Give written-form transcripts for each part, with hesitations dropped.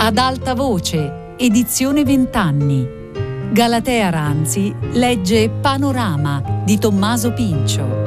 Ad alta voce, edizione 20 anni. Galatea Ranzi legge Panorama di Tommaso Pincio.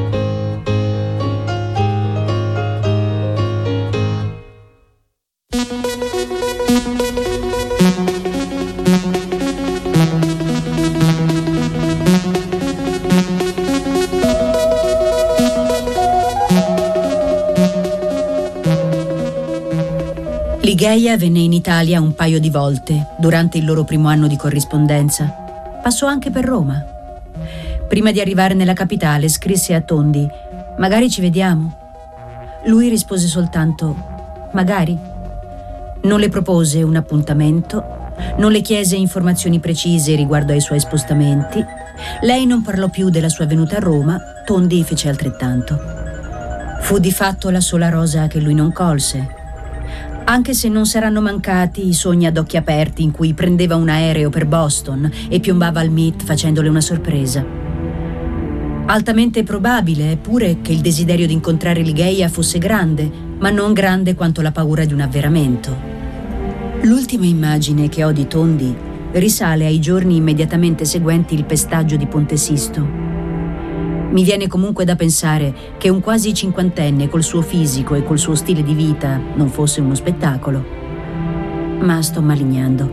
Ligeia venne in Italia un paio di volte durante il loro primo anno di corrispondenza. Passò anche per Roma. Prima di arrivare nella capitale scrisse a Tondi: «Magari ci vediamo». Lui rispose soltanto: «Magari». Non le propose un appuntamento, non le chiese informazioni precise riguardo ai suoi spostamenti. Lei non parlò più della sua venuta a Roma, Tondi fece altrettanto. Fu di fatto la sola rosa che lui non colse. Anche se non saranno mancati i sogni ad occhi aperti in cui prendeva un aereo per Boston e piombava al Met facendole una sorpresa. Altamente probabile è pure che il desiderio di incontrare Ligeia fosse grande, ma non grande quanto la paura di un avveramento. L'ultima immagine che ho di Tondi risale ai giorni immediatamente seguenti il pestaggio di Ponte Sisto. Mi viene comunque da pensare che un quasi cinquantenne col suo fisico e col suo stile di vita non fosse uno spettacolo. Ma sto malignando.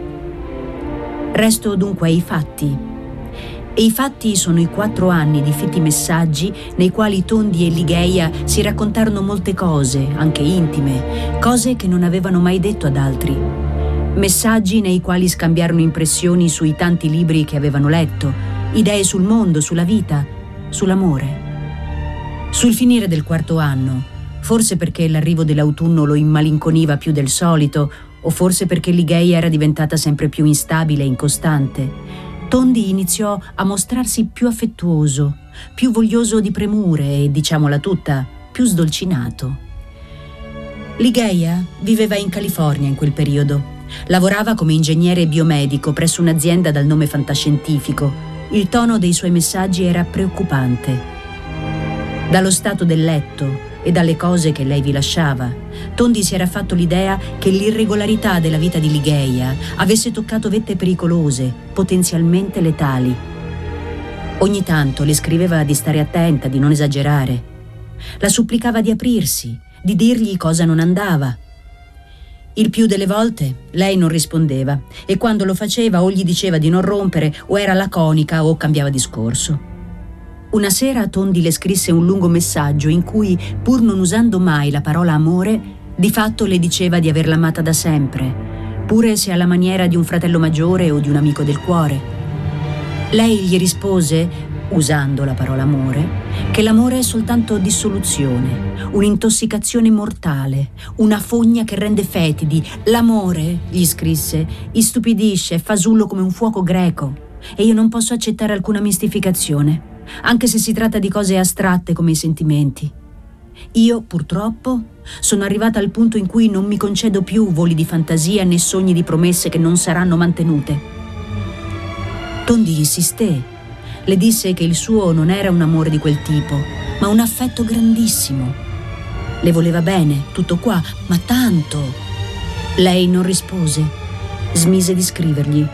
Resto dunque ai fatti. E i fatti sono i 4 anni di fitti messaggi nei quali Tondi e Ligeia si raccontarono molte cose, anche intime, cose che non avevano mai detto ad altri. Messaggi nei quali scambiarono impressioni sui tanti libri che avevano letto, idee sul mondo, sulla vita, sull'amore. Sul finire del 4º anno, forse perché l'arrivo dell'autunno lo immalinconiva più del solito, o forse perché Ligeia era diventata sempre più instabile e incostante, Tondi iniziò a mostrarsi più affettuoso, più voglioso di premure e, diciamola tutta, più sdolcinato. Ligeia viveva in California in quel periodo. Lavorava come ingegnere biomedico presso un'azienda dal nome fantascientifico. Il tono dei suoi messaggi era preoccupante. Dallo stato del letto e dalle cose che lei vi lasciava, Tondi si era fatto l'idea che l'irregolarità della vita di Ligeia avesse toccato vette pericolose, potenzialmente letali. Ogni tanto le scriveva di stare attenta, di non esagerare. La supplicava di aprirsi, di dirgli cosa non andava. Il più delle volte lei non rispondeva e quando lo faceva o gli diceva di non rompere o era laconica o cambiava discorso. Una sera Tondi le scrisse un lungo messaggio in cui, pur non usando mai la parola amore, di fatto le diceva di averla amata da sempre, pure se alla maniera di un fratello maggiore o di un amico del cuore. Lei gli rispose, usando la parola amore, che l'amore è soltanto dissoluzione, un'intossicazione mortale, una fogna che rende fetidi. L'amore, gli scrisse, istupidisce, è fasullo come un fuoco greco e io non posso accettare alcuna mistificazione, anche se si tratta di cose astratte come i sentimenti. Io, purtroppo, sono arrivata al punto in cui non mi concedo più voli di fantasia né sogni di promesse che non saranno mantenute. Tondi insisté. Le disse che il suo non era un amore di quel tipo, ma un affetto grandissimo. Le voleva bene, tutto qua, ma tanto. Lei non rispose, smise di scrivergli.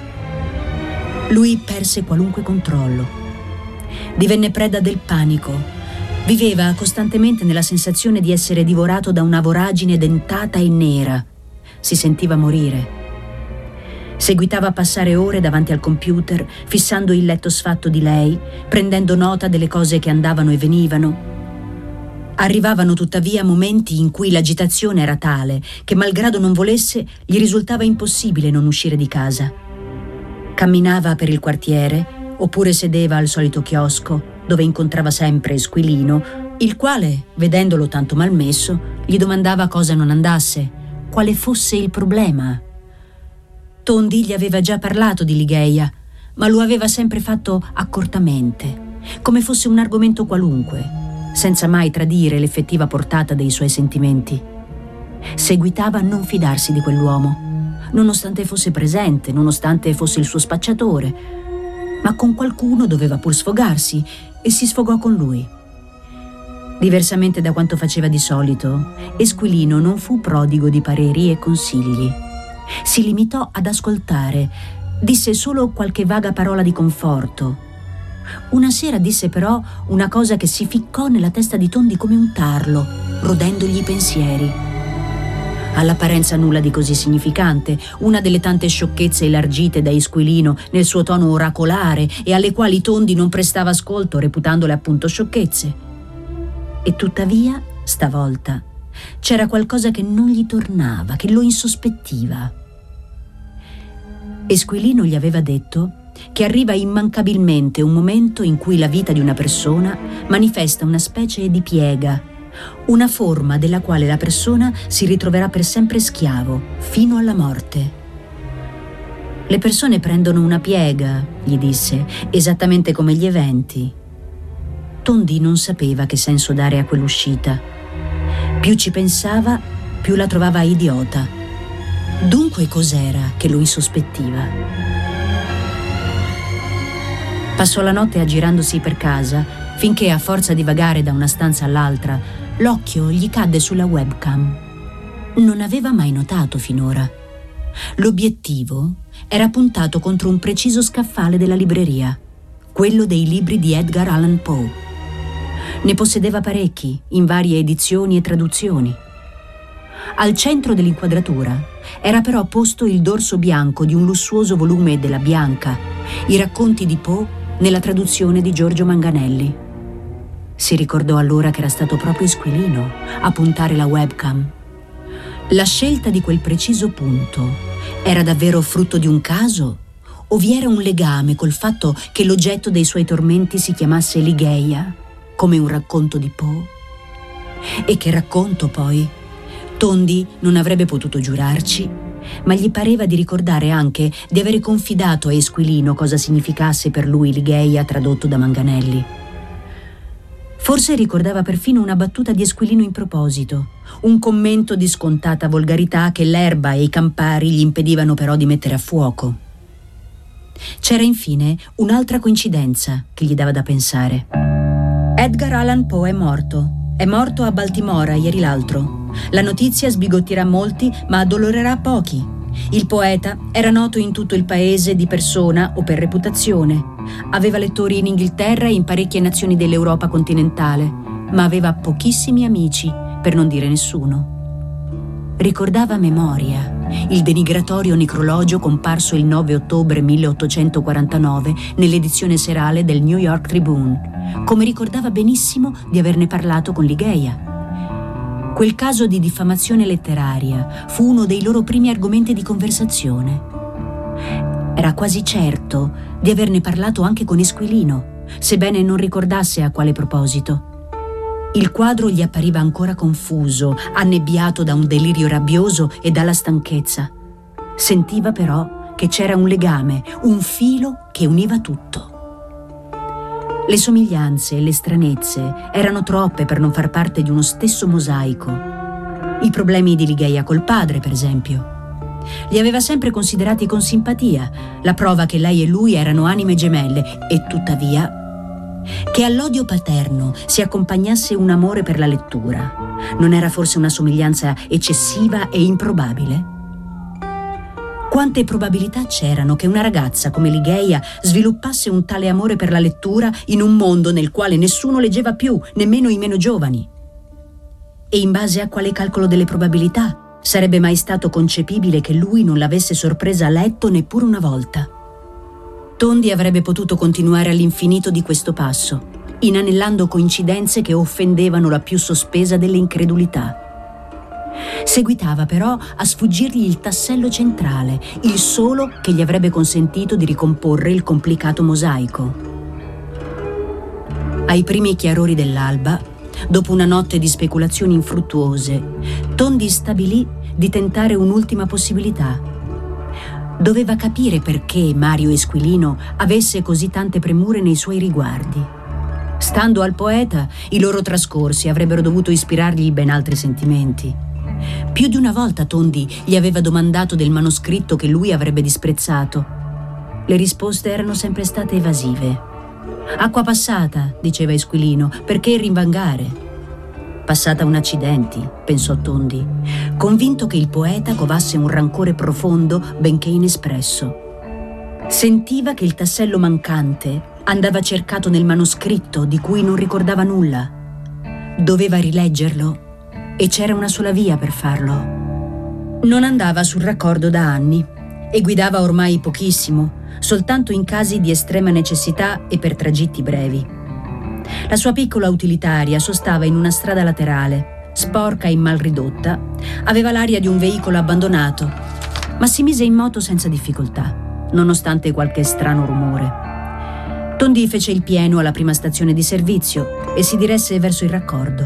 Lui perse qualunque controllo. Divenne preda del panico. Viveva costantemente nella sensazione di essere divorato da una voragine dentata e nera. Si sentiva morire. Seguitava a passare ore davanti al computer, fissando il letto sfatto di lei, prendendo nota delle cose che andavano e venivano. Arrivavano tuttavia momenti in cui l'agitazione era tale che, malgrado non volesse, gli risultava impossibile non uscire di casa. Camminava per il quartiere, oppure sedeva al solito chiosco, dove incontrava sempre Squilino, il quale, vedendolo tanto malmesso, gli domandava cosa non andasse, quale fosse il problema. Tondi gli aveva già parlato di Ligeia, ma lo aveva sempre fatto accortamente, come fosse un argomento qualunque, senza mai tradire l'effettiva portata dei suoi sentimenti. Seguitava a non fidarsi di quell'uomo, nonostante fosse presente, nonostante fosse il suo spacciatore, ma con qualcuno doveva pur sfogarsi e si sfogò con lui. Diversamente da quanto faceva di solito, Esquilino non fu prodigo di pareri e consigli. Si limitò ad ascoltare, disse solo qualche vaga parola di conforto. Una sera disse però una cosa che si ficcò nella testa di Tondi come un tarlo, rodendogli i pensieri. All'apparenza nulla di così significante, una delle tante sciocchezze elargite da Esquilino nel suo tono oracolare e alle quali Tondi non prestava ascolto, reputandole appunto sciocchezze. E tuttavia, stavolta, c'era qualcosa che non gli tornava, che lo insospettiva. Esquilino gli aveva detto che arriva immancabilmente un momento in cui la vita di una persona manifesta una specie di piega, una forma della quale la persona si ritroverà per sempre schiavo, fino alla morte. Le persone prendono una piega, gli disse, esattamente come gli eventi. Tondi non sapeva che senso dare a quell'uscita. Più ci pensava, più la trovava idiota. Dunque cos'era che lo insospettiva? Passò la notte aggirandosi per casa, finché a forza di vagare da una stanza all'altra, l'occhio gli cadde sulla webcam. Non aveva mai notato finora. L'obiettivo era puntato contro un preciso scaffale della libreria, quello dei libri di Edgar Allan Poe. Ne possedeva parecchi, in varie edizioni e traduzioni. Al centro dell'inquadratura era però posto il dorso bianco di un lussuoso volume della Bianca, i racconti di Poe nella traduzione di Giorgio Manganelli. Si ricordò allora che era stato proprio Esquilino a puntare la webcam. La scelta di quel preciso punto era davvero frutto di un caso o vi era un legame col fatto che l'oggetto dei suoi tormenti si chiamasse Ligeia, come un racconto di Poe? E che racconto poi? Tondi non avrebbe potuto giurarci, ma gli pareva di ricordare anche di avere confidato a Esquilino cosa significasse per lui Ligeia tradotto da Manganelli. Forse ricordava perfino una battuta di Esquilino in proposito, un commento di scontata volgarità che l'erba e i campari gli impedivano però di mettere a fuoco. C'era infine un'altra coincidenza che gli dava da pensare. Edgar Allan Poe è morto. È morto a Baltimora ieri l'altro. La notizia sbigottirà molti, ma addolorerà pochi. Il poeta era noto in tutto il paese di persona o per reputazione. Aveva lettori in Inghilterra e in parecchie nazioni dell'Europa continentale, ma aveva pochissimi amici, per non dire nessuno. Ricordava a memoria il denigratorio necrologio comparso il 9 ottobre 1849 nell'edizione serale del New York Tribune, come ricordava benissimo di averne parlato con Ligeia. Quel caso di diffamazione letteraria fu uno dei loro primi argomenti di conversazione. Era quasi certo di averne parlato anche con Esquilino, sebbene non ricordasse a quale proposito. Il quadro gli appariva ancora confuso, annebbiato da un delirio rabbioso e dalla stanchezza. Sentiva però che c'era un legame, un filo che univa tutto. Le somiglianze e le stranezze erano troppe per non far parte di uno stesso mosaico. I problemi di Ligeia col padre, per esempio. Li aveva sempre considerati con simpatia, la prova che lei e lui erano anime gemelle, e tuttavia che all'odio paterno si accompagnasse un amore per la lettura. Non era forse una somiglianza eccessiva e improbabile? Quante probabilità c'erano che una ragazza come Ligeia sviluppasse un tale amore per la lettura in un mondo nel quale nessuno leggeva più, nemmeno i meno giovani? E in base a quale calcolo delle probabilità sarebbe mai stato concepibile che lui non l'avesse sorpresa a letto neppure una volta? Tondi avrebbe potuto continuare all'infinito di questo passo, inanellando coincidenze che offendevano la più sospesa delle incredulità. Seguitava però a sfuggirgli il tassello centrale, il solo che gli avrebbe consentito di ricomporre il complicato mosaico. Ai primi chiarori dell'alba, dopo una notte di speculazioni infruttuose, Tondi stabilì di tentare un'ultima possibilità. Doveva capire perché Mario Esquilino avesse così tante premure nei suoi riguardi. Stando al poeta, i loro trascorsi avrebbero dovuto ispirargli ben altri sentimenti. Più di una volta Tondi gli aveva domandato del manoscritto che lui avrebbe disprezzato. Le risposte erano sempre state evasive. Acqua passata, diceva Esquilino, perché rinvangare? Passata un accidenti, pensò Tondi, convinto che il poeta covasse un rancore profondo benché inespresso. Sentiva che il tassello mancante andava cercato nel manoscritto di cui non ricordava nulla. Doveva rileggerlo e c'era una sola via per farlo. Non andava sul raccordo da anni e guidava ormai pochissimo, soltanto in casi di estrema necessità e per tragitti brevi. La sua piccola utilitaria sostava in una strada laterale, sporca e mal ridotta, aveva l'aria di un veicolo abbandonato, ma si mise in moto senza difficoltà, nonostante qualche strano rumore. Tondi fece il pieno alla prima stazione di servizio e si diresse verso il raccordo.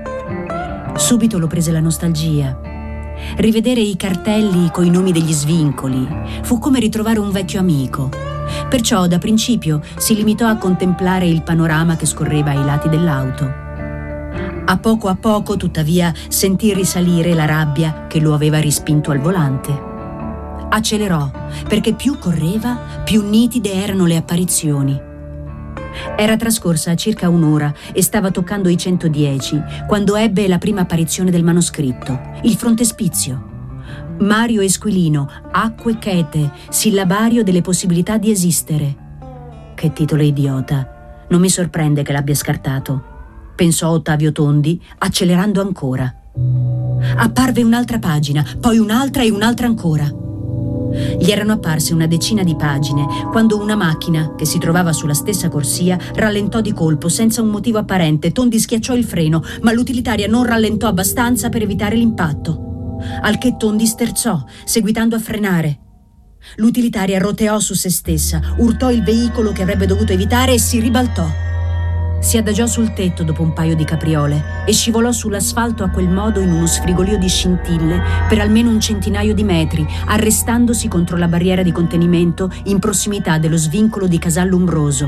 Subito lo prese la nostalgia. Rivedere i cartelli coi nomi degli svincoli fu come ritrovare un vecchio amico. Perciò da principio si limitò a contemplare il panorama che scorreva ai lati dell'auto. A poco, tuttavia, sentì risalire la rabbia che lo aveva rispinto al volante. Accelerò, perché più correva, più nitide erano le apparizioni. Era trascorsa circa un'ora e stava toccando i 110 quando ebbe la prima apparizione del manoscritto, il frontespizio. Mario Esquilino, acque chete, sillabario delle possibilità di esistere. Che titolo idiota, non mi sorprende che l'abbia scartato, pensò Ottavio Tondi, accelerando ancora. Apparve un'altra pagina, poi un'altra e un'altra ancora. Gli erano apparse una decina di pagine quando una macchina, che si trovava sulla stessa corsia, rallentò di colpo senza un motivo apparente. Tondi schiacciò il freno, ma l'utilitaria non rallentò abbastanza per evitare l'impatto. Al che Tondi sterzò, seguitando a frenare. L'utilitaria roteò su se stessa, urtò il veicolo che avrebbe dovuto evitare e si ribaltò. Si adagiò sul tetto dopo un paio di capriole e scivolò sull'asfalto a quel modo in uno sfrigolio di scintille per almeno un centinaio di metri, arrestandosi contro la barriera di contenimento in prossimità dello svincolo di Casallumbroso.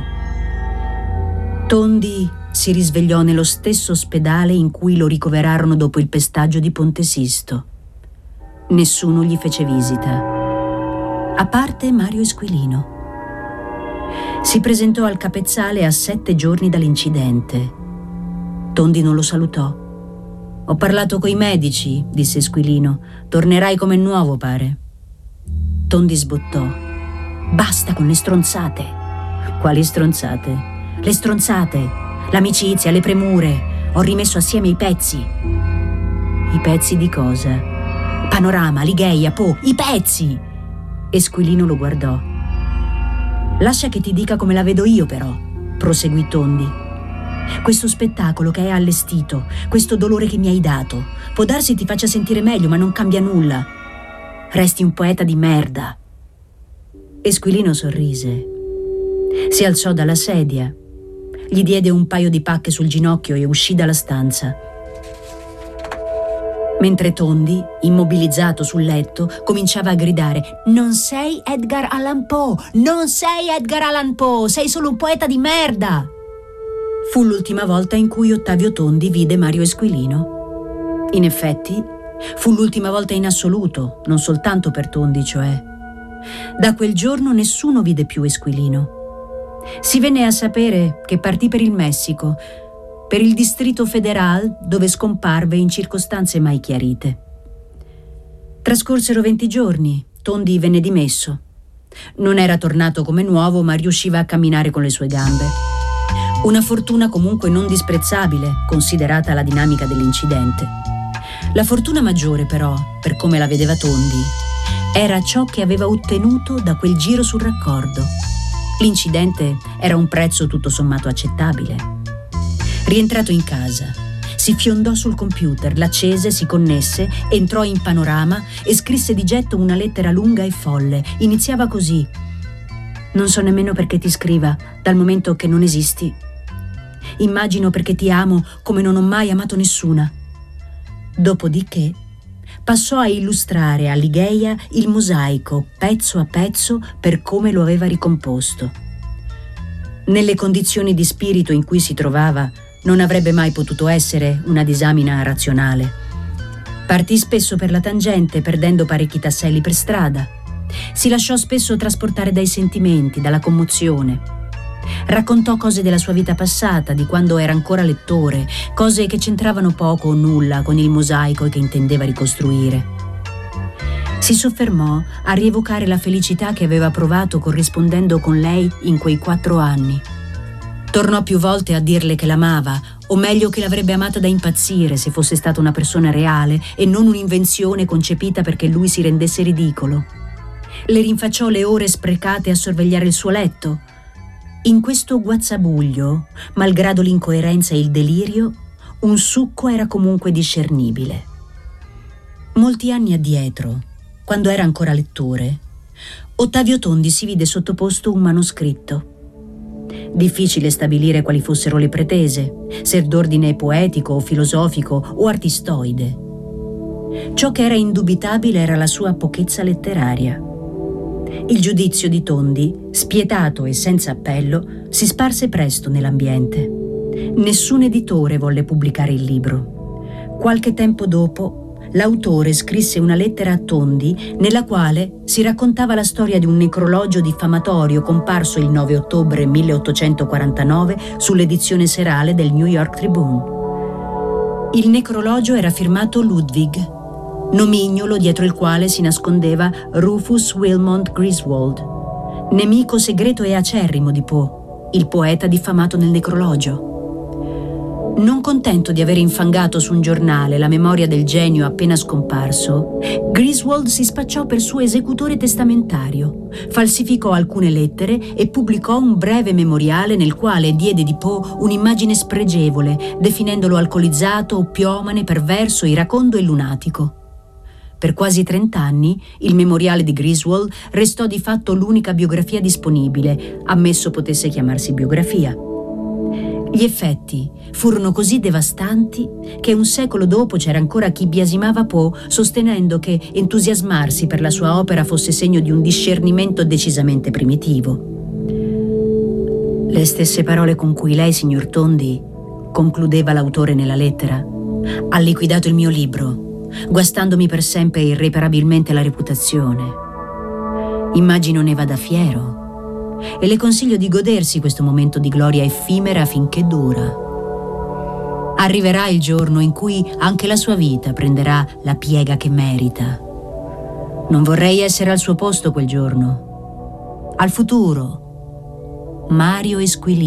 Tondi si risvegliò nello stesso ospedale in cui lo ricoverarono dopo il pestaggio di Ponte Sisto. Nessuno gli fece visita, a parte Mario Esquilino. Si presentò al capezzale a 7 giorni dall'incidente. Tondi non lo salutò. «Ho parlato coi medici», disse Esquilino. «Tornerai come nuovo, pare». Tondi sbottò. «Basta con le stronzate». «Quali stronzate?» «Le stronzate, l'amicizia, le premure. Ho rimesso assieme i pezzi». «I pezzi di cosa?» «Panorama, Ligheia, Po, i pezzi!» Esquilino lo guardò. «Lascia che ti dica come la vedo io, però», proseguì Tondi. «Questo spettacolo che hai allestito, questo dolore che mi hai dato, può darsi ti faccia sentire meglio, ma non cambia nulla. Resti un poeta di merda». Esquilino sorrise. Si alzò dalla sedia, gli diede un paio di pacche sul ginocchio e uscì dalla stanza. Mentre Tondi, immobilizzato sul letto, cominciava a gridare: «Non sei Edgar Allan Poe! Non sei Edgar Allan Poe! Sei solo un poeta di merda!» Fu l'ultima volta in cui Ottavio Tondi vide Mario Esquilino. In effetti, fu l'ultima volta in assoluto, non soltanto per Tondi, cioè. Da quel giorno nessuno vide più Esquilino. Si venne a sapere che partì per il Messico, per il Distrito Federal, dove scomparve in circostanze mai chiarite. Trascorsero 20 giorni, Tondi venne dimesso. Non era tornato come nuovo, ma riusciva a camminare con le sue gambe. Una fortuna comunque non disprezzabile, considerata la dinamica dell'incidente. La fortuna maggiore, però, per come la vedeva Tondi, era ciò che aveva ottenuto da quel giro sul raccordo. L'incidente era un prezzo tutto sommato accettabile. Rientrato in casa, si fiondò sul computer, l'accese, si connesse, entrò in Panorama e scrisse di getto una lettera lunga e folle. Iniziava così: «Non so nemmeno perché ti scriva, dal momento che non esisti. Immagino perché ti amo come non ho mai amato nessuna». Dopodiché passò a illustrare a Ligheia il mosaico, pezzo a pezzo, per come lo aveva ricomposto. Nelle condizioni di spirito in cui si trovava, non avrebbe mai potuto essere una disamina razionale. Partì spesso per la tangente, perdendo parecchi tasselli per strada. Si lasciò spesso trasportare dai sentimenti, dalla commozione. Raccontò cose della sua vita passata, di quando era ancora lettore, cose che c'entravano poco o nulla con il mosaico che intendeva ricostruire. Si soffermò a rievocare la felicità che aveva provato corrispondendo con lei in quei 4 anni. Tornò più volte a dirle che l'amava, o meglio che l'avrebbe amata da impazzire se fosse stata una persona reale e non un'invenzione concepita perché lui si rendesse ridicolo. Le rinfacciò le ore sprecate a sorvegliare il suo letto. In questo guazzabuglio, malgrado l'incoerenza e il delirio, un succo era comunque discernibile. Molti anni addietro, quando era ancora lettore, Ottavio Tondi si vide sottoposto un manoscritto. Difficile stabilire quali fossero le pretese, se d'ordine poetico o filosofico o artistoide. Ciò che era indubitabile era la sua pochezza letteraria. Il giudizio di Tondi, spietato e senza appello, si sparse presto nell'ambiente. Nessun editore volle pubblicare il libro. Qualche tempo dopo, l'autore scrisse una lettera a Tondi nella quale si raccontava la storia di un necrologio diffamatorio comparso il 9 ottobre 1849 sull'edizione serale del New York Tribune. Il necrologio era firmato Ludwig, nomignolo dietro il quale si nascondeva Rufus Wilmot Griswold, nemico segreto e acerrimo di Poe, il poeta diffamato nel necrologio. Non contento di aver infangato su un giornale la memoria del genio appena scomparso, Griswold si spacciò per suo esecutore testamentario, falsificò alcune lettere e pubblicò un breve memoriale nel quale diede di Poe un'immagine spregevole, definendolo alcolizzato, oppiomane, perverso, iracondo e lunatico. Per quasi 30 anni il memoriale di Griswold restò di fatto l'unica biografia disponibile, ammesso potesse chiamarsi biografia. Gli effetti furono così devastanti che un secolo dopo c'era ancora chi biasimava Poe, sostenendo che entusiasmarsi per la sua opera fosse segno di un discernimento decisamente primitivo. Le stesse parole con cui lei, signor Tondi, concludeva l'autore nella lettera, ha liquidato il mio libro, guastandomi per sempre e irreparabilmente la reputazione. Immagino ne vada fiero e le consiglio di godersi questo momento di gloria effimera finché dura. Arriverà il giorno in cui anche la sua vita prenderà la piega che merita. Non vorrei essere al suo posto quel giorno. Al futuro, Mario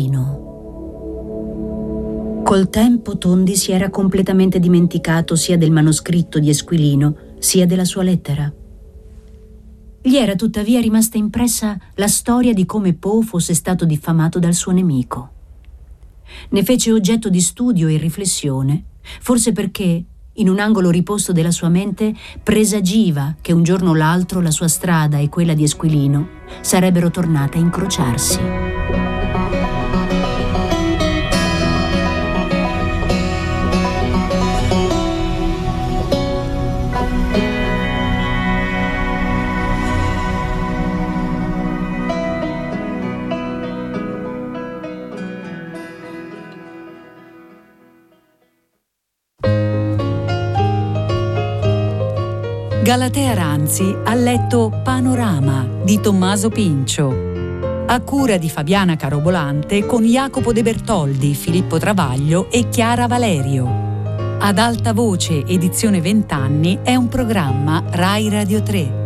Esquilino. Col tempo Tondi si era completamente dimenticato sia del manoscritto di Esquilino sia della sua lettera. Gli era tuttavia rimasta impressa la storia di come Poe fosse stato diffamato dal suo nemico. Ne fece oggetto di studio e riflessione, forse perché, in un angolo riposto della sua mente, presagiva che un giorno o l'altro la sua strada e quella di Esquilino sarebbero tornate a incrociarsi. Galatea Ranzi ha letto Panorama di Tommaso Pincio, a cura di Fabiana Carobolante con Jacopo De Bertoldi, Filippo Travaglio e Chiara Valerio. Ad alta voce edizione 20 anni è un programma Rai Radio 3.